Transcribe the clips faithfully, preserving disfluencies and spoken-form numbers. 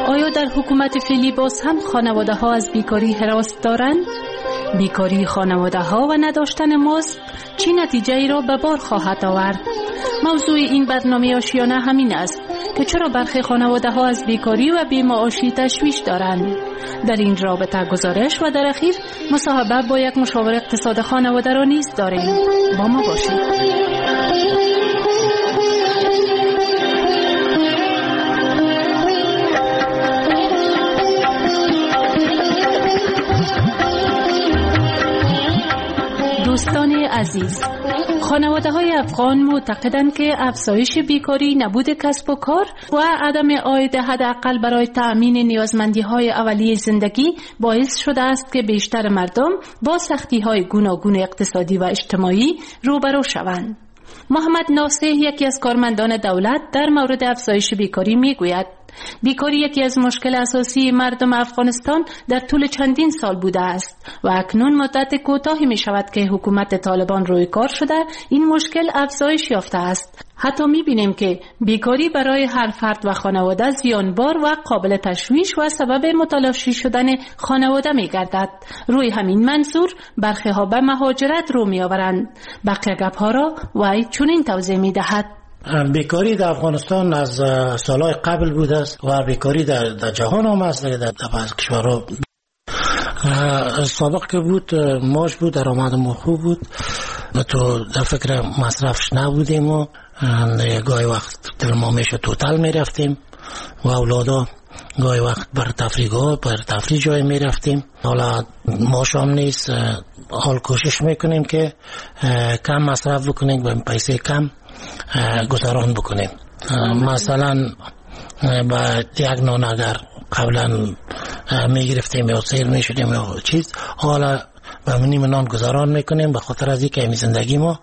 آیا در حکومت فعلی باز هم خانواده ها از بیکاری هراس دارند؟ بیکاری خانواده ها و نداشتن مزد چی نتیجه ای را به بار خواهد آورد؟ موضوع این برنامه آشیانه همین است که چرا برخی خانواده ها از بیکاری و بی‌معاشی تشویش دارند. در این رابطه گزارش و در اخیر مصاحبه با یک مشاور اقتصاد خانواده را نیز داریم. با ما باشید. دوستان عزیز، خانواده های افغان معتقدند که افزایش بیکاری، نبود کسب و کار و عدم عاید حداقل برای تأمین نیازمندی های اولیه زندگی باعث شده است که بیشتر مردم با سختی های گوناگون اقتصادی و اجتماعی روبرو شوند. محمد ناصح، یکی از کارمندان دولت، در مورد افزایش بیکاری میگوید بیکاری یکی از مشکل اساسی مردم افغانستان در طول چندین سال بوده است و اکنون مدت کوتاهی می شود که حکومت طالبان روی کار شده این مشکل افزایش یافته است. حتی می بینیم که بیکاری برای هر فرد و خانواده زیانبار و قابل تشویش و سبب متلاشی شدن خانواده می گردد. روی همین منظور برخی ها به مهاجرت رو می آورند. بقیه گپ ها را وی چنین توضیح می دهد. بیکاری در افغانستان از سالهای قبل بوده است و بیکاری در, در جهان هم است. در بعض کشورها سابق که بود ماش بود، درآمد ما خوب بود، تو در فکر مصرفش نبودیم و گاهی وقت دل ما میشه توتل میرفتیم و اولادا گاهی وقت بر تفریحات بر تفریح جای میرفتیم. حالا ماش هم نیست، حال کوشش میکنیم که کم مصرف بکنیم و پیسه کم گذران بکنیم. مثلا با یک نان اگر قبلا میگرفتیم یا سیر میشدیم یا چیز، حالا با نیم نان گذران میکنیم به خاطر از اینکه این زندگی ما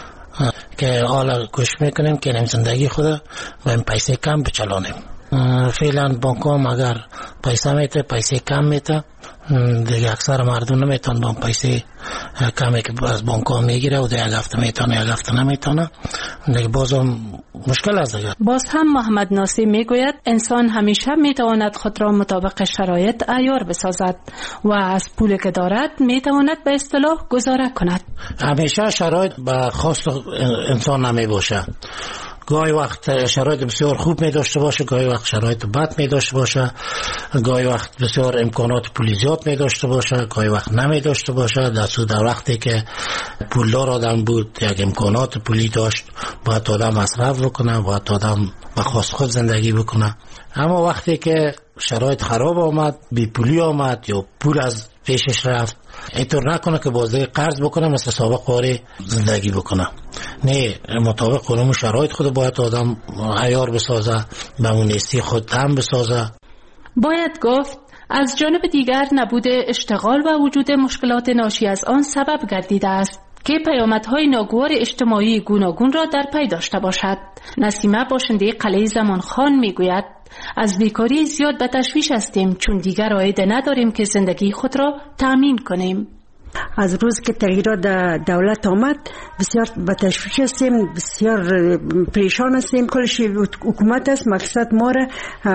که حالا کوشش میکنیم که این زندگی خود با این پیسه کم بچلانیم. فعلا بانک هم اگر پیسه میته پیسه کم میته، دیگه اکثر مردم نمیتون با پیسه کمی که از بانک ها میگیره و دیگه یک هفته میتونه یک هفته نمیتونه، دیگه باز هم مشکل است. باز هم محمد ناصح میگوید انسان همیشه میتواند خود را مطابق شرایط عیار بسازد و از پولی که دارد میتواند به اصطلاح گذاره کند. همیشه شرایط به خواست انسان نمی باشه. گاهی وقت شرایط بسیار خوب می داشته باشه، گاهی وقت شرایط بد می داشته باشه، گاهی وقت بسیار امکانات پولی زیاد می داشته باشه، گاهی وقت نمی داشته باشه. در صورت در وقتی که پولدار آدم بود، یک امکانات پولی داشت، باید آدم مصرف بکنه، باید آدم به خواست خود زندگی بکنه. اما وقتی که شرایط خراب آمد، بی پولی آمد یا پول از پیشش رفت، اینطور نکنه که بازده قرض بکنه مثل سابق واری زندگی بکنه. نه، مطابق قانون شرایط خود باید آدم عیار بسازه، به مونیستی خود هم بسازه. باید گفت از جانب دیگر نبود اشتغال و وجود مشکلات ناشی از آن سبب گردیده است که پیامدهای ناگوار اجتماعی گوناگون را در پی داشته باشد. نسیمه باشنده قلعه زمانخان میگوید از بیکاری زیاد به تشویش هستیم چون دیگر عاید نداریم که زندگی خود را تأمین کنیم. از روز که تغییرات در دولت آمد بسیار به تشویش هستیم، بسیار پریشان هستیم. کلش حکومت است، مقصد ما را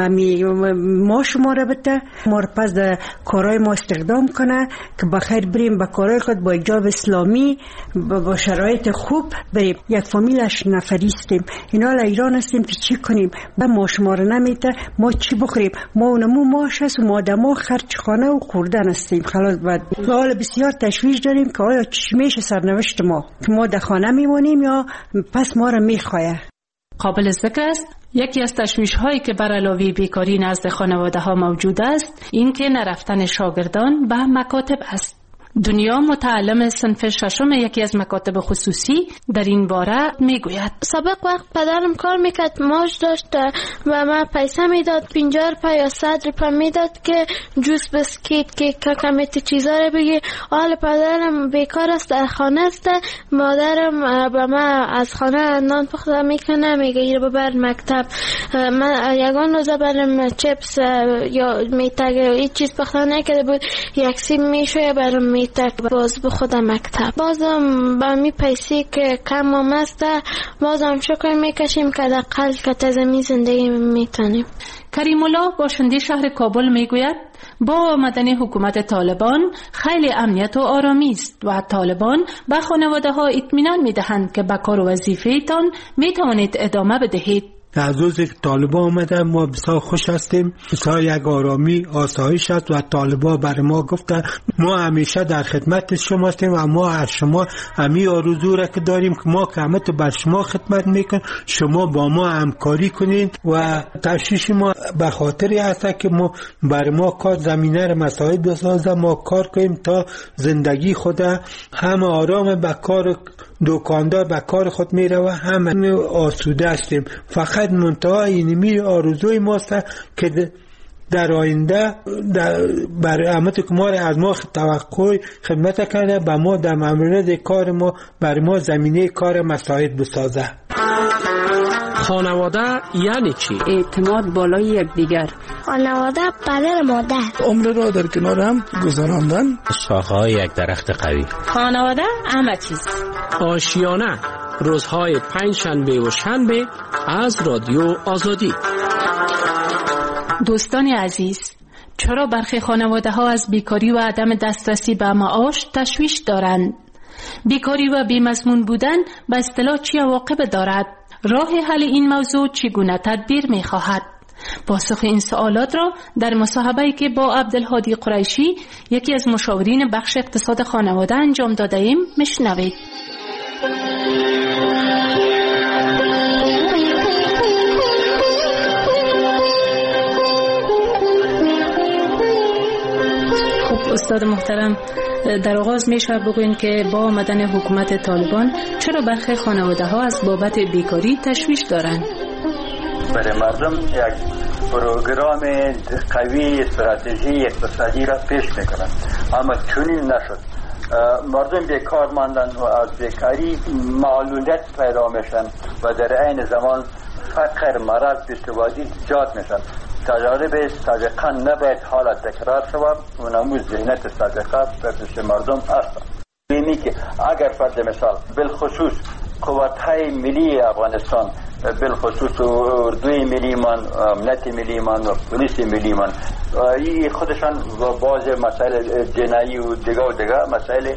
ما شما را بده، ما را پس در کارهای ما استخدام کنه که بخیر بریم به کارهای خود با حجاب اسلامی با شرایط خوب بریم. یک فامیلش نفریستیم، اینا لا ایران هستیم که چی کنیم؟ به ما شما را نمیده، ما چی بخوریم؟ ما اونمو ماش هست و ما دما خرچ خانه و خوردن هستیم. خلاص بعد حالا بسیار تشویش داریم که آیا چی میشه سرنوشت ما، که ما در خانه میمونیم یا پس ما را میخواه. قابل ذکر است یکی از تشویش هایی که بر علاوه بیکاری نزد خانواده ها موجود است این که نرفتن شاگردان به مکاتب است. دنیا متعلم صنف ششم یکی از مکاتب خصوصی در این باره میگوید سابق وقت پدرم کار میکرد، ماش داشت و من پیسه میداد، پنجاه روپیه یا صد روپیه میداد که جوس بسکیت که کمیت چیزا رو بگی. حال پدرم بیکار است، در خانه است، مادرم با من از خانه نان پخته میکنه میگه اینو ببر مکتب. من یگان روزه برم چپس یا میتگ یا هیچ چیز پخته نکرده بود، یک سیم میشه برم میتک باز به خودم مکتب. بازم با می پیسی که کم آمسته بازم شکر میکشیم که دقل که تزمی زندگی میتونیم. کریم الله باشنده شهر کابل میگوید با آمدن حکومت طالبان خیلی امنیت و آرامی است و طالبان به خانواده ها اطمینان میدهند که به کار و وظیفه تان میتوانید ادامه بدهید. از روزی که طالبان آمدن ما بسیار خوش هستیم، بسیار یک آرامی آسایش است و طالبان برای ما گفتن ما همیشه در خدمت شما هستیم و ما از شما همین آرزو را که داریم که ما که همه تو بر شما خدمت میکنیم، شما با ما همکاری کنین و تشویش ما به خاطری هست که ما برای ما کار زمینه را مساعد بسازه، ما کار کنیم تا زندگی خود هم آرام به کار دکاندار به کار خود میره و هم آسوده هستیم. فقط منتهای اینمی آرزوی ماست که در آینده برای همه که ما از ما توقع خدمت کرده به ما در مورد کار ما برای ما زمینه کار مساعد بسازه. خانواده یعنی چی؟ اعتماد بالای یکدیگر. خانواده پدر مادر. عمر را در کنار هم گذراندن. شاخه‌های یک درخت قوی. خانواده همه چیز. آشیانه روزهای پنج شنبه و شنبه از رادیو آزادی. دوستان عزیز، چرا برخی خانواده ها از بیکاری و عدم دسترسی به معاش تشویش دارند؟ بیکاری و بیمضمون بودن به اصطلاح چه عواقب دارد؟ راه حل این موضوع چگونه تدبیر می خواهد؟ پاسخ این سوالات را در مصاحبه‌ای که با عبدالهادی قریشی یکی از مشاورین بخش اقتصاد خانواده انجام داده ایم میشنوید. خب استاد محترم، در آغاز میشه بگوین که با آمدن حکومت طالبان چرا برخی خانواده ها از بابت بیکاری تشویش دارند؟ برای مردم یک پروگرام قوی استراتژی اقتصادی را پیش میکنند، اما چنین نشد. مردم بیکار ماندن و از بیکاری معلولیت پیدا میشن و در عین زمان فقر، مرض، بیسوادی ایجاد میشن. تجارب سابقه نباید حالا تکرار شود و نموز ذهنیت سابقه به پیش مردم است. بینی که اگر فرض مثال بالخصوص قوت‌های ملی افغانستان، بالخصوص اردوی ملی من، امنیت ملی من و پلیس ملی من، این خودشان باز مسائل جنایی و دیگه و دیگه مسائل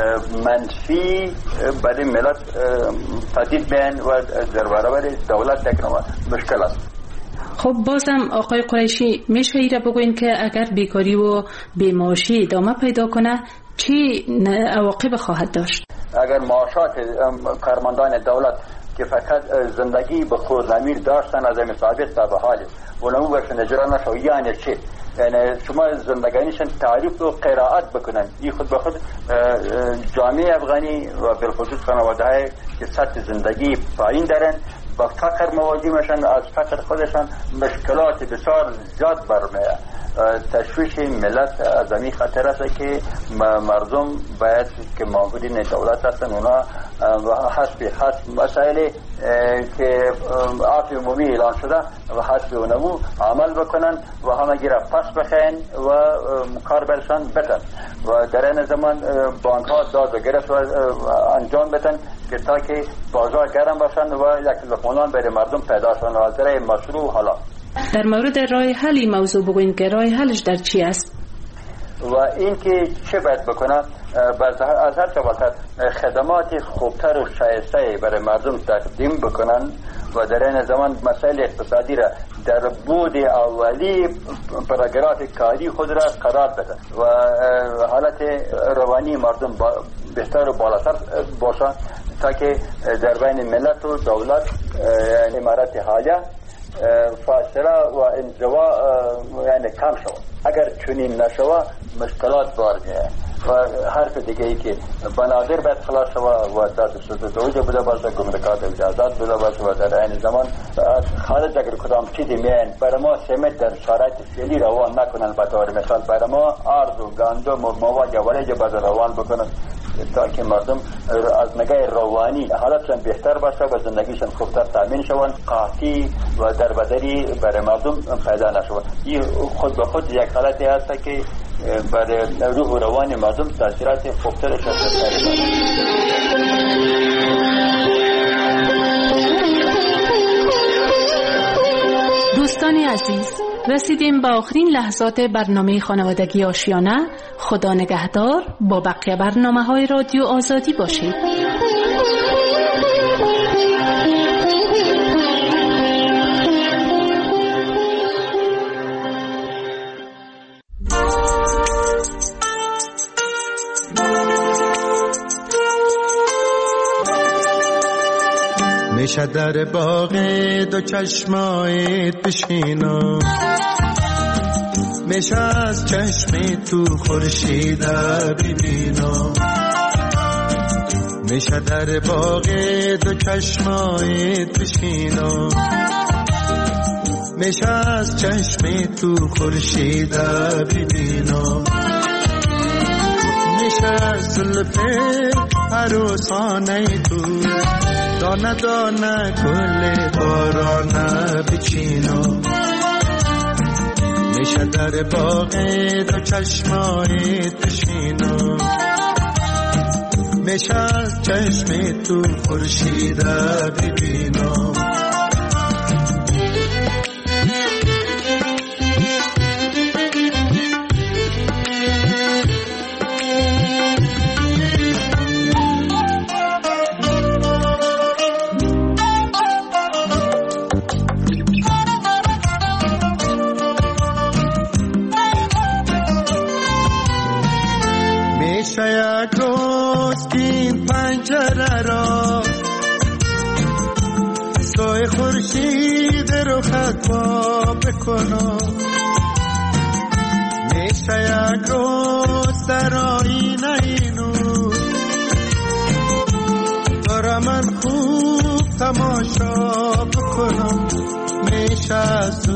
منفی برای ملت تهدید بین و در برابر دولت تکنوم مشکل است. خب بازم آقای قریشی میشه ایره بگوین که اگر بیکاری و بیمعاشی ادامه پیدا کنه چی عواقب خواهد داشت؟ اگر معاشات کارمندان دولت که فقط زندگی به خودنمیر داشتن از این ثابت تا به حال اونمو برشن اجرا نشو، یعنی چی؟ یعنی شما زندگانیشن تعریف و قرائت بکنن. این خود به خود جامعه افغانی و بالخصوص خانواده های که سطح زندگی پایین دارن با فقر مواجه میشن، از فقر خودشان مشکلات بسیار زیاد برمیاد. تشویش ملت از این خطر است که مردم باید که معمولین دولت هستن اونا حسب حسب مسائل که عافی عمومی اعلان شده و حسب اونمو عمل بکنن و همه گیره پس بخین و کار برشان بتن و در این زمان بانک ها داد و گرفت و انجام بتن که تا که بازار گرم باشن و یک لقمانان برای مردم پیدا شن و از در مشروع حالا. در مورد راه حلی موضوع بگوین که راه حلش در چی است؟ و این که چه باید بکنن از هر چه خدمات خوبتر و شایسته برای مردم تقدیم بکنن و در این زمان مسائل اقتصادی را در بود اولی پاراگراف کاری خود را قرار بدن و حالت روانی مردم بهتر و بالاتر باشن تا که در بین ملت و دولت امارت حالیه فاصله و انزوا یعنی کم شود. اگر چنین نشود مشکلات بار میاد و حرف دیگه ای که بنادر باید خلاص شود و دست سدوجه بوده باشه، گمرکات اجازات بوده باشه و در این زمان خارج اگر کدام چیزی میان برای ما سمت در شرایط فعلی روان نکنن. به طور مثال برای ما ارز و گندم و مواد ولج باید روان بکنن تا که مردم از نگاه روانی حالتشان بهتر باشه و زندگیشان خوبتر تامین شوند، قحطی و دربدری برای مردم پیدا نشود. این خود به خود یک حالتی هست که برای روح و روان مردم تاثیرات خوبترش هست. دوستان عزیز، رسیدیم به آخرین لحظات برنامه خانوادگی آشیانه. خدا نگهدار. با بقیه برنامه های رادیو آزادی باشید. میشه در باغ دو چشمایت بشینم، میشه از چشمی تو خورشید ببینم، میشه در باغ دو چشمایت بشینم، میشه از چشمی تو خورشید ببینم، میشه از زلف عروسانه تو دانه دانه گل بارانه بچینم، میشه در باغ دو چشمایت بشینم، میشه از چشم تو خورشید ببینم. یک روز که این پنجره را سایه خورشید رو خطا بکنم، میشه یک روز در آینه اینو دارم من خوب تماشا بکنم، میشه از